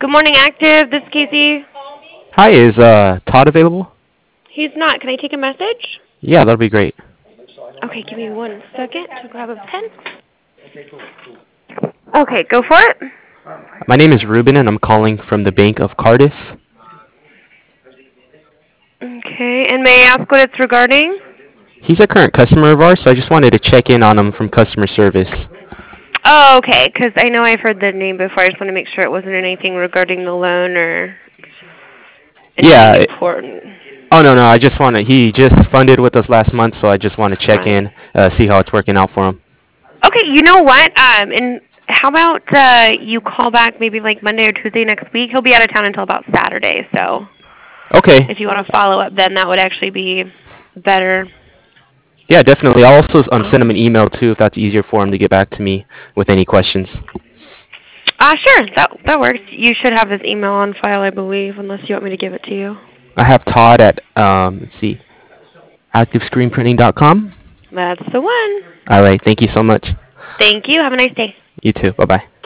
morning, Active. This is Casey. Hi, is Todd available? He's not. Can I take a message? Yeah, that'll be great. Okay, give me 1 second to grab a pen. Okay, go for it. My name is Ruben, and I'm calling from the Bank of Cardiff. Okay, and may I ask what it's regarding? He's a current customer of ours, so I just wanted to check in on him from customer service. Oh, okay, because I know I've heard the name before. I just want to make sure it wasn't anything regarding the loan or anything Yeah. important. Oh no, I just want to. He just funded with us last month, so I just want to check Right. in, see how it's working out for him. Okay, you know what? And how about you call back maybe like Monday or Tuesday next week? He'll be out of town until about Saturday, so Okay. if you want to follow up then, that would actually be better. Yeah, definitely. I'll also send him an email too, if that's easier for him to get back to me with any questions. Sure, that works. You should have his email on file, I believe, unless you want me to give it to you. I have Todd at let's see, activescreenprinting.com. That's the one. All right. Thank you so much. Thank you. Have a nice day. You too. Bye bye.